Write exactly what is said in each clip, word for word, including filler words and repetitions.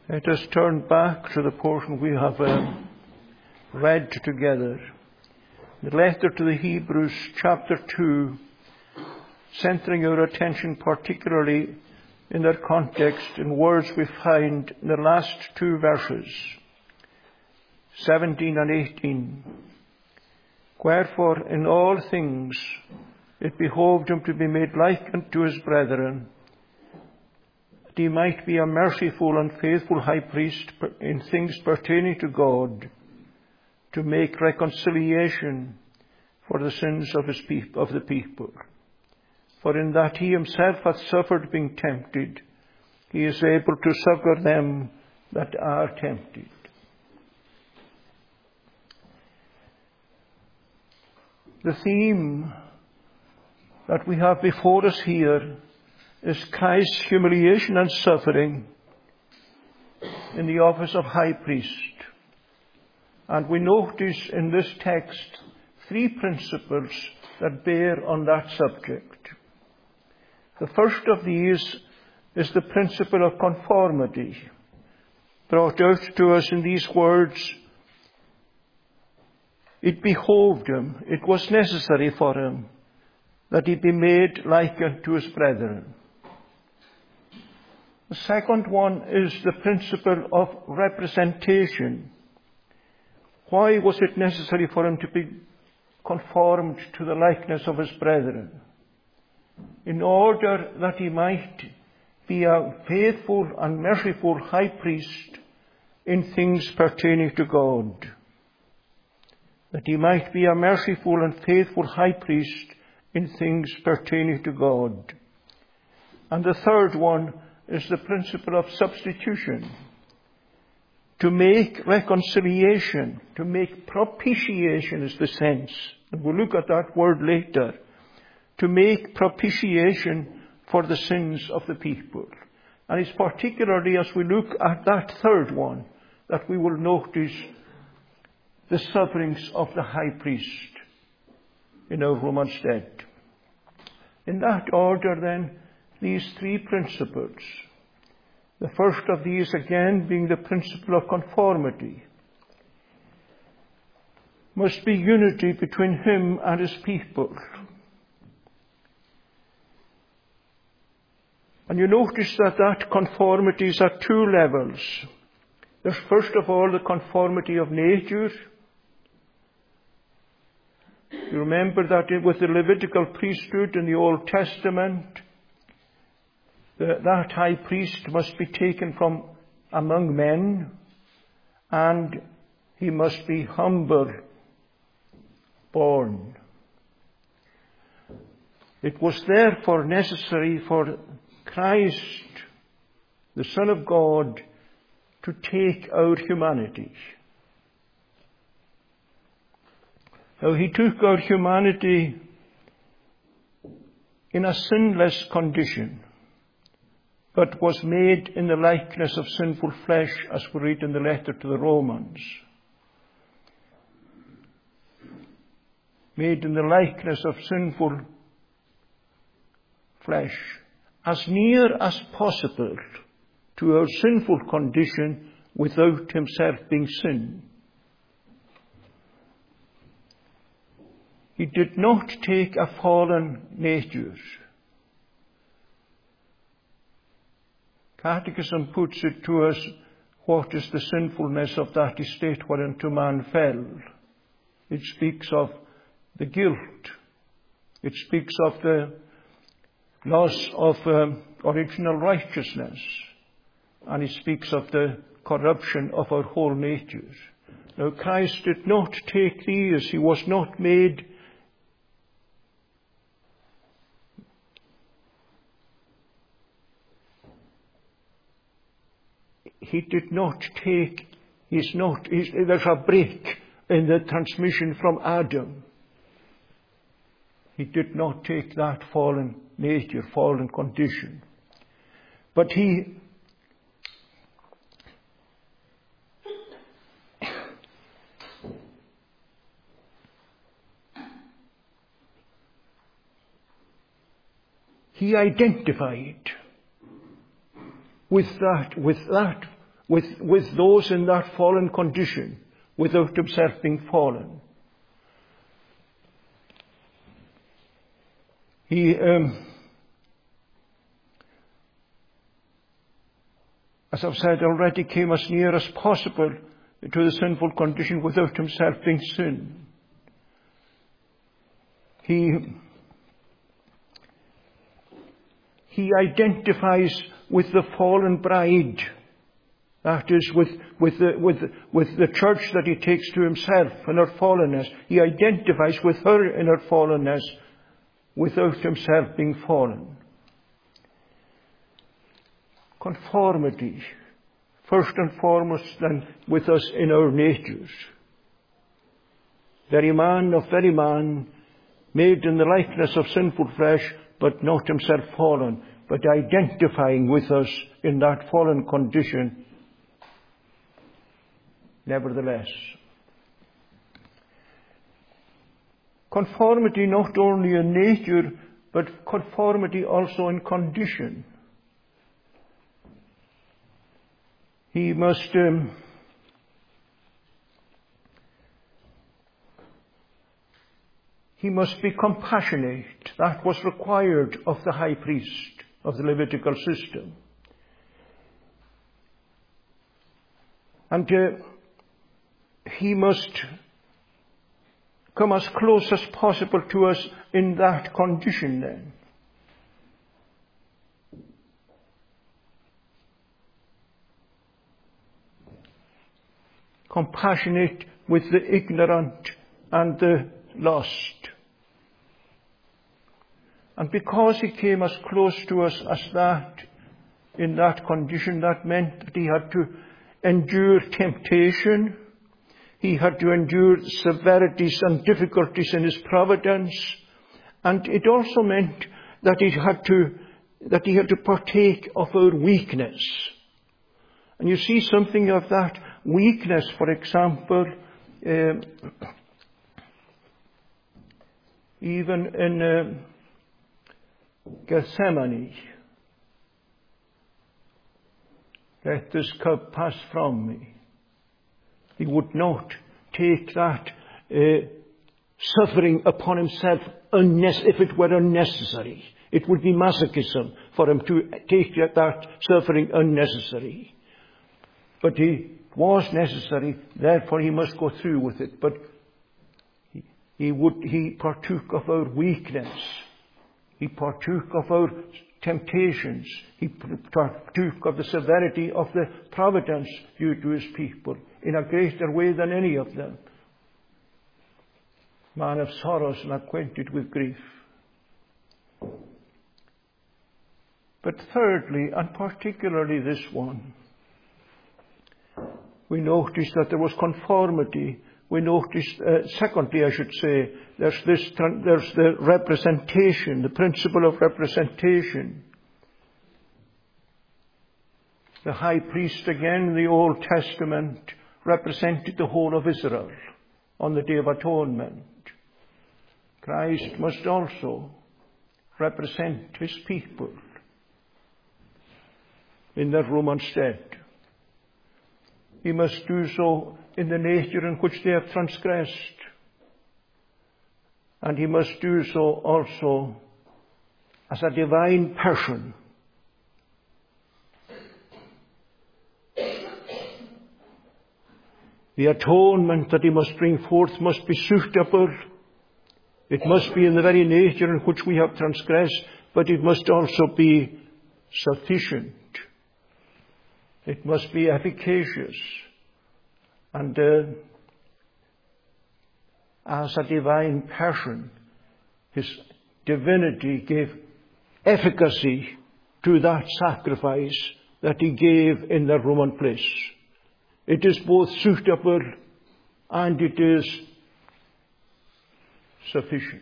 Let us turn back to the portion we have um, read together. The letter to the Hebrews, chapter two, centering our attention particularly in their context in words we find in the last two verses, seventeen and eighteen. Wherefore in all things it behoved him to be made like unto his brethren, that he might be a merciful and faithful high priest in things pertaining to God, to make reconciliation for the sins of his peop- of the people. For in that he himself hath suffered being tempted, he is able to succour them that are tempted. The theme that we have before us here is Christ's humiliation and suffering in the office of high priest. And we notice in this text three principles that bear on that subject. The first of these is the principle of conformity, brought out to us in these words, it behoved him, it was necessary for him, that he be made like unto his brethren. The second one is the principle of representation. Why was it necessary for him to be conformed to the likeness of his brethren? In order that he might be a faithful and merciful high priest in things pertaining to God. That he might be a merciful and faithful high priest in things pertaining to God. And the third one is the principle of substitution. To make reconciliation, to make propitiation is the sense. And we'll look at that word later. To make propitiation for the sins of the people. And it's particularly as we look at that third one that we will notice the sufferings of the high priest in our Roman stead. In that order then, these three principles. The first of these again being the principle of conformity. Must be unity between him and his people. And you notice that that conformity is at two levels. There's first of all the conformity of nature. You remember that with the Levitical priesthood in the Old Testament, the, that high priest must be taken from among men, and he must be humble born. It was therefore necessary for Christ, the Son of God, to take our humanity. Now, he took our humanity in a sinless condition, but was made in the likeness of sinful flesh, as we read in the letter to the Romans. Made in the likeness of sinful flesh, as near as possible to our sinful condition without himself being sin. He did not take a fallen nature. Catechism puts it to us, what is the sinfulness of that estate whereinto man fell? It speaks of the guilt. It speaks of the loss of um, original righteousness. And it speaks of the corruption of our whole nature. Now, Christ did not take these. He was not made He did not take, he's not, he's, there's a break in the transmission from Adam. He did not take that fallen nature, fallen condition. But he, he identified with that, with that with, with those in that fallen condition without himself being fallen. He, um, as I've said already, came as near as possible to the sinful condition without himself being sin. He, he identifies with the fallen bride. That is, with, with, the, with, with the church that he takes to himself in her fallenness. He identifies with her in her fallenness without himself being fallen. Conformity, first and foremost, then, with us in our natures. Very man of very man, made in the likeness of sinful flesh, but not himself fallen, but identifying with us in that fallen condition, nevertheless. Conformity not only in nature, but conformity also in condition. He must um, he must be compassionate. That was required of the high priest of the Levitical system. And uh, he must come as close as possible to us in that condition then. Compassionate with the ignorant and the lost. And because he came as close to us as that, in that condition, that meant that he had to endure temptation. He had to endure severities and difficulties in his providence. And it also meant that he had to, that he had to partake of our weakness. And you see something of that weakness, for example, um, even in uh, Gethsemane. Let this cup pass from me. He would not take that uh, suffering upon himself if it were unnecessary. It would be masochism for him to take that suffering unnecessary. But he was necessary, therefore he must go through with it. But he, he would he partook of our weakness. He partook of our temptations. He partook of the severity of the providence due to his people in a greater way than any of them. Man of sorrows and acquainted with grief. But thirdly, and particularly this one, we notice that there was conformity. We notice, uh, secondly, I should say, there's this, there's the representation, the principle of representation. The high priest, again, in the Old Testament, represented the whole of Israel on the Day of Atonement. Christ must also represent his people in their Roman stead. He must do so in the nature in which they have transgressed. And he must do so also as a divine person. The atonement that he must bring forth must be suitable. It must be in the very nature in which we have transgressed, but it must also be sufficient. It must be efficacious. And uh, as a divine person, his divinity gave efficacy to that sacrifice that he gave in the Roman place. It is both suitable and it is sufficient.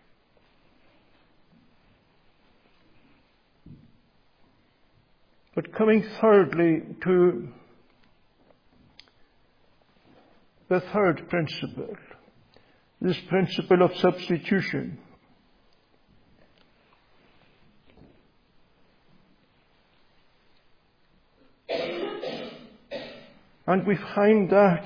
But coming thirdly to the third principle, this principle of substitution. And we find that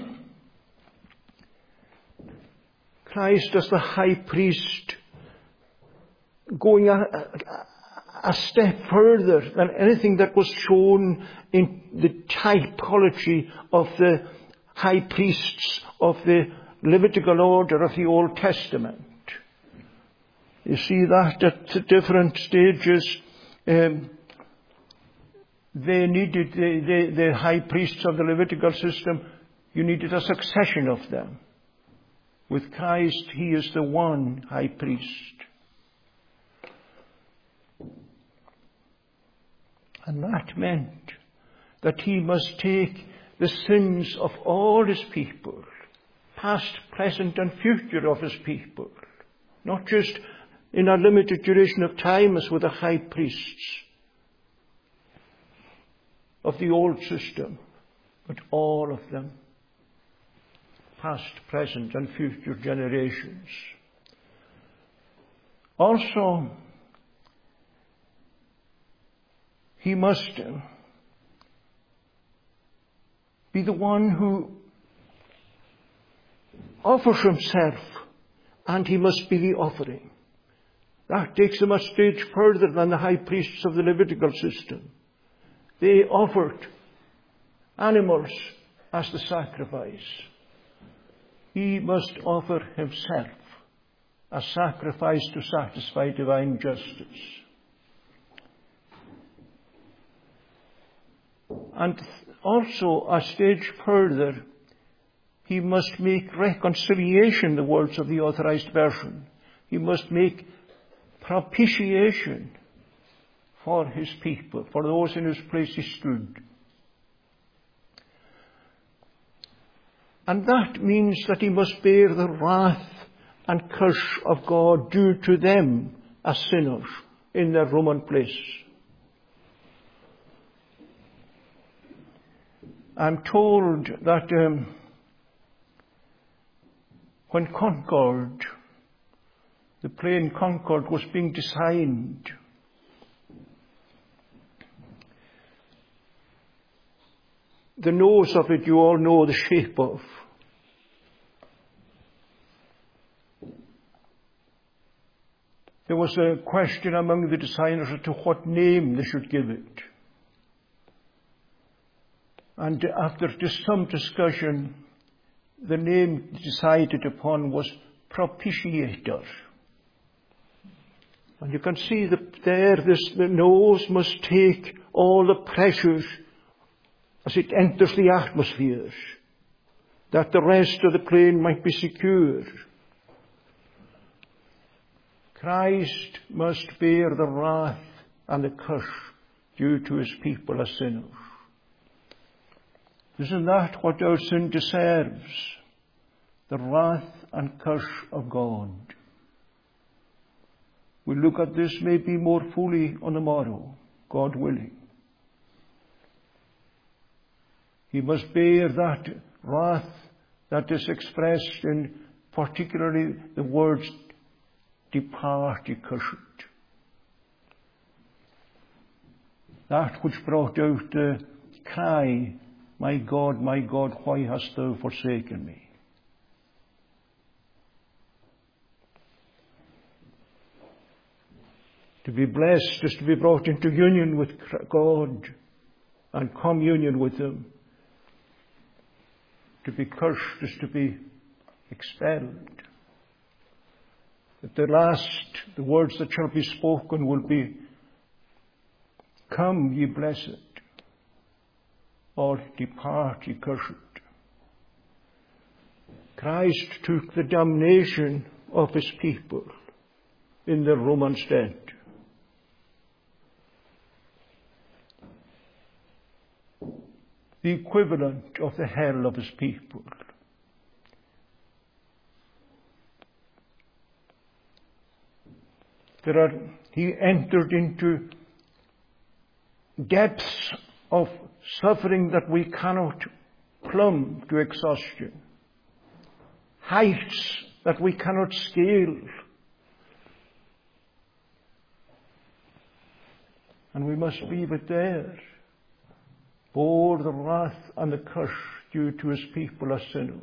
Christ as the high priest going a, a, a step further than anything that was shown in the typology of the high priests of the Levitical order of the Old Testament. You see that at the different stages, um, they needed, the, the, the high priests of the Levitical system, you needed a succession of them. With Christ, he is the one high priest. And that meant that he must take the sins of all his people, past, present and future of his people, not just in a limited duration of time as with the high priests of the old system, but all of them, past, present and future generations. Also, he must be the one who offers himself, and he must be the offering. That takes him a stage further than the high priests of the Levitical system. They offered animals as the sacrifice. He must offer himself a sacrifice to satisfy divine justice. And also, a stage further, he must make reconciliation, the words of the Authorized Version. He must make propitiation for his people, for those in whose place he stood. And that means that he must bear the wrath and curse of God due to them as sinners in their Roman place. I'm told that um, when Concorde, the plane Concorde, was being designed, the nose of it you all know the shape of. There was a question among the designers as to what name they should give it. And after just some discussion, the name decided upon was propitiator. And you can see that there, this, the nose must take all the pressures as it enters the atmosphere, that the rest of the plane might be secure. Christ must bear the wrath and the curse due to his people as sinners. Isn't that what our sin deserves? The wrath and curse of God. We'll look at this maybe more fully on the morrow, God willing. He must bear that wrath that is expressed in particularly the words, depart, ye cursed. That which brought out the cry, my God, my God, why hast thou forsaken me? To be blessed is to be brought into union with God and communion with him. To be cursed is to be expelled. That the last, the words that shall be spoken will be, come, ye blessed, or depart, ye cursed. Christ took the damnation of his people in their Roman stead. The equivalent of the hell of his people. There are, he entered into depths of suffering that we cannot plumb to exhaustion. Heights that we cannot scale. And we must leave it there. bore the wrath and the curse due to his people as sinners.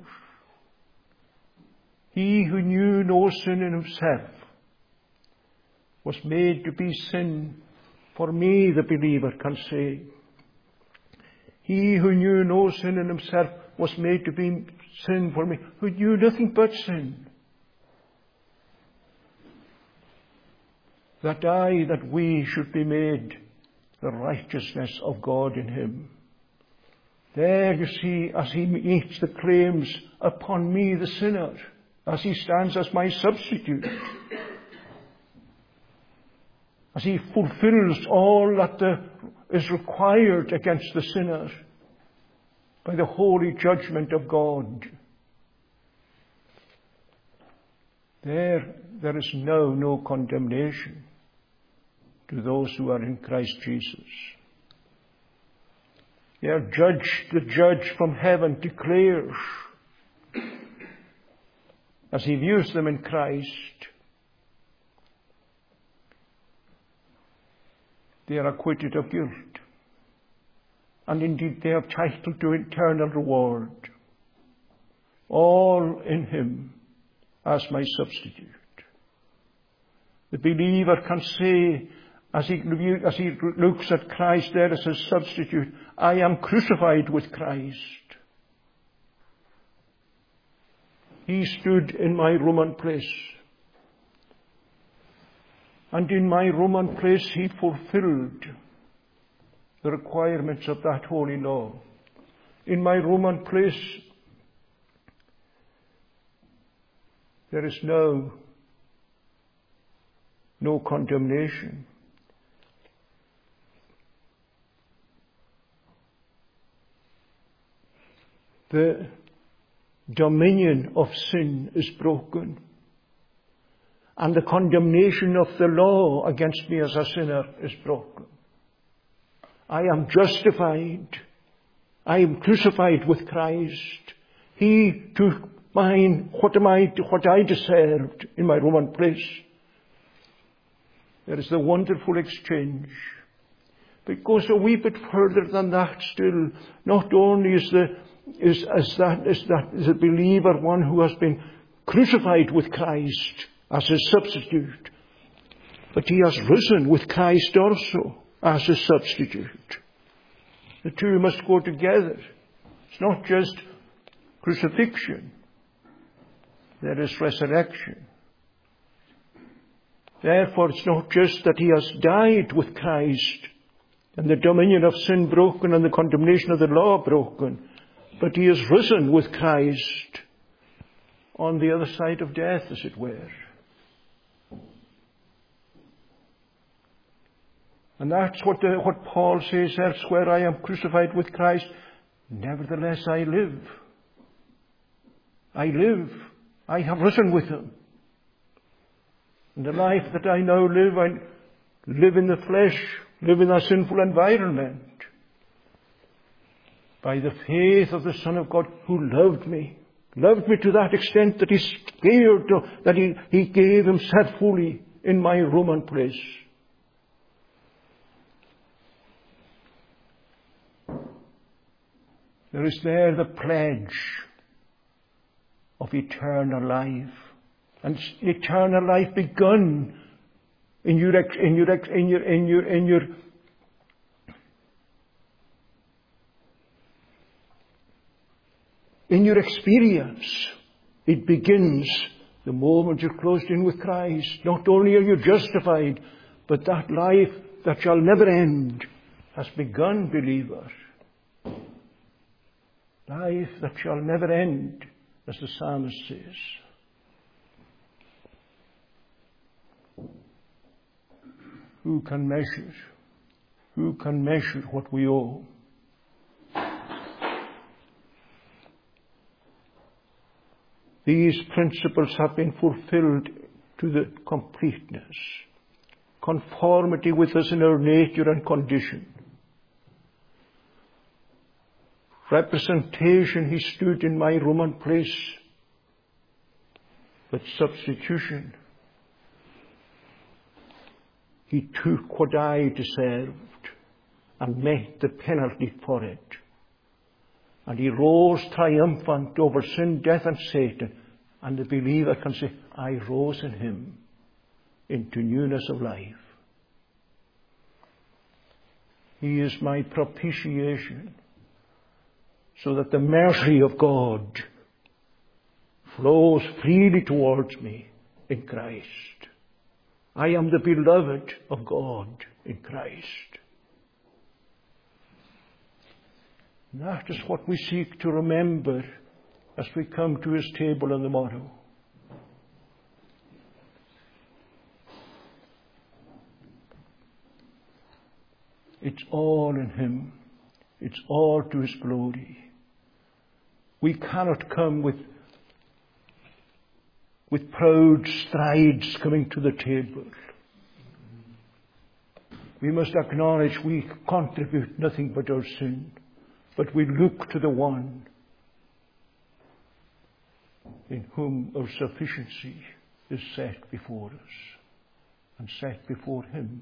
He who knew no sin in himself was made to be sin for me, the believer can say. He who knew no sin in himself was made to be sin for me, who knew nothing but sin. That I, that we should be made the righteousness of God in him. There you see, as he meets the claims upon me, the sinner, as he stands as my substitute, as he fulfills all that the, is required against the sinner by the holy judgment of God. There, there is now no condemnation to those who are in Christ Jesus. There, judge, the judge from heaven declares, as he views them in Christ, they are acquitted of guilt. And indeed they have title to eternal reward. All in him as my substitute. The believer can say, as he, as he looks at Christ there as his substitute, I am crucified with Christ. He stood in my Roman place. And in my Roman place he fulfilled the requirements of that holy law. In my Roman place there is no, no condemnation. The dominion of sin is broken. And the condemnation of the law against me as a sinner is broken. I am justified. I am crucified with Christ. He took mine, what am I, what I deserved in my Roman place. There is the wonderful exchange. But it goes a wee bit further than that still. Not only is the is as that is that is a believer one who has been crucified with Christ as his substitute, but he has risen with Christ also as his substitute. The two must go together. It's not just crucifixion. There is resurrection. Therefore, it's not just that he has died with Christ and the dominion of sin broken and the condemnation of the law broken, but he has risen with Christ on the other side of death, as it were. And that's what, the, what Paul says elsewhere, I am crucified with Christ, nevertheless I live. I live. I have risen with him. And the life that I now live, I live in the flesh, live in a sinful environment. By the faith of the Son of God who loved me. Loved me to that extent that he spared, that he, he gave himself fully in my Roman place. There is there the pledge of eternal life. And eternal life begun in your, in your, in your, in your, in your, in your experience. It begins the moment you're closed in with Christ. Not only are you justified, but that life that shall never end has begun, believer. Life that shall never end, as the psalmist says. Who can measure? Who can measure what we owe? These principles have been fulfilled to the completeness. Conformity with us in our nature and condition. Representation, he stood in my Roman place. But substitution, he took what I deserved. and met the penalty for it. And he rose triumphant over sin, death, and Satan. And the believer can say, I rose in him into newness of life. He is my propitiation, so that the mercy of God flows freely towards me in Christ. I am the beloved of God in Christ. That is what we seek to remember as we come to his table on the morrow. It's all in him. It's all to his glory. We cannot come with, with proud strides coming to the table. We must acknowledge we contribute nothing but our sin. But we look to the one in whom our sufficiency is set before us and set before him.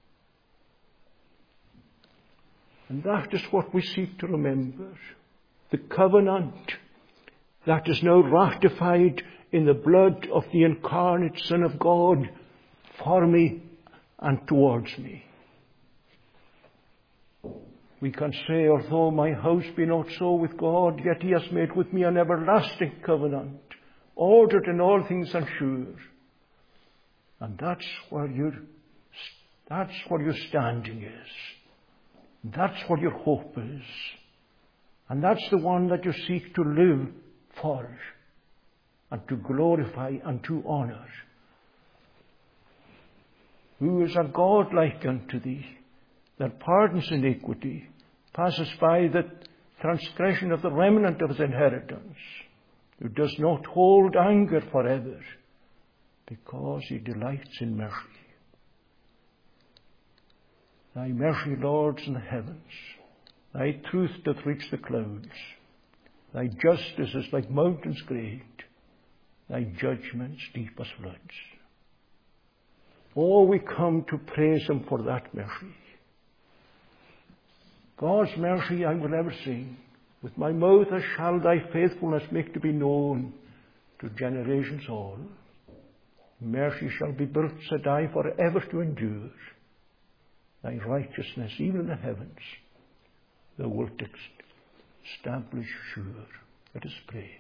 And that is what we seek to remember. The covenant that is now ratified in the blood of the incarnate Son of God for me and towards me. We can say, although my house be not so with God, yet he has made with me an everlasting covenant, ordered in all things and sure. And that's where your, that's where your standing is. That's what your hope is. And that's the one that you seek to live for and to glorify and to honor. Who is a God like unto thee, that pardons iniquity, passes by the transgression of the remnant of his inheritance, who does not hold anger forever, because he delights in mercy. Thy mercy, Lord, is in the heavens. Thy truth doth reach the clouds. Thy justice is like mountains great. Thy judgments deep as floods. Oh, we come to praise him for that mercy. God's mercy I will ever sing. With my mouth I shall thy faithfulness make to be known to generations all. Mercy shall be built, said I, for ever to endure. Thy righteousness, even in the heavens, thou wilt establish sure. Let us pray.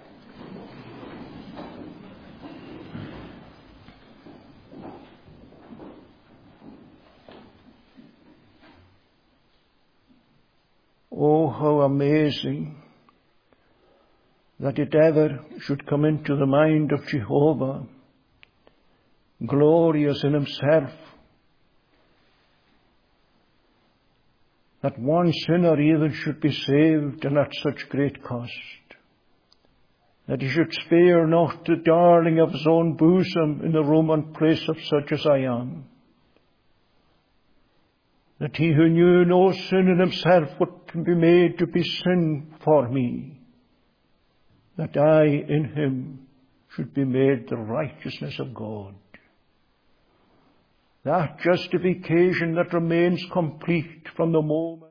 Oh, how amazing that it ever should come into the mind of Jehovah, glorious in himself, that one sinner even should be saved and at such great cost, that he should spare not the darling of his own bosom in the room and place of such as I am, that he who knew no sin in himself would be made to be sin for me, that I in him should be made the righteousness of God. That justification that remains complete from the moment